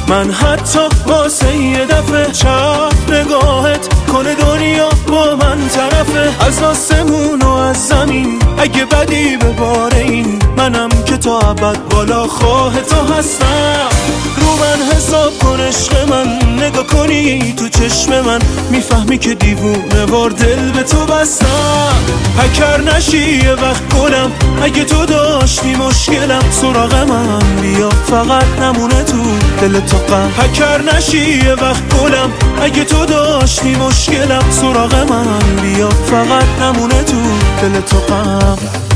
من حتی واسه یه دفعه چپ نگاهت کنه دنیا با من طرفه. از آسمون و از زمین اگه بدی به بار این، منم که تا ابد بالا خواه تو هستم. رو من حساب کن عشق من، نگاه کنی تو چشم من میفهمی که دیوونه وار دل به تو بستم. پکر نشی یه وقت گلم، اگه تو داشتی مشکلم سراغ من بیا فقط نمونه تو دل تو غم. پکر نشی یه وقت گلم، اگه تو داشتی مشکلم سراغ من بیا فقط نمونه تو دل تو غم.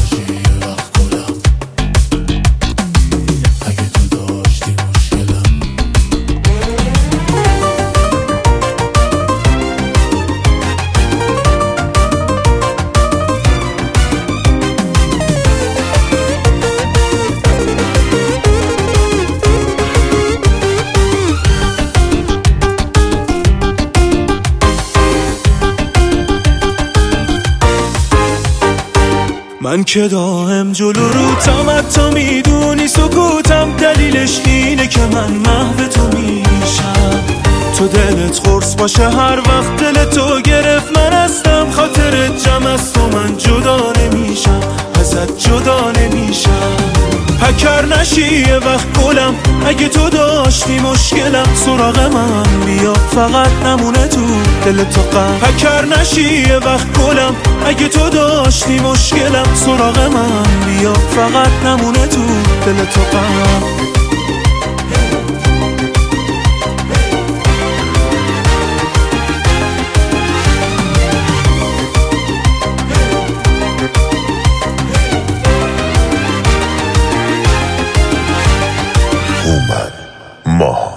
من که دائم جلو روتم، تو میدونی سکوتم دلیلش اینه که من محو تو میشم. تو دلت قرص باشه هر وقت دل تو گرفت من هستم. خاطرت جمع از تو من جدا نمیشم، ازت جدا نمیشم. پکر نشی یه وقت گلم، اگه تو داشتی مشکلم سراغ من بیا فقط نمونه تو دل تو غم. پکر نشی یه وقت گلم، اگه تو داشتی مشکلم سراغ من بیا فقط نمونه تو دل تو غم. اومد ماه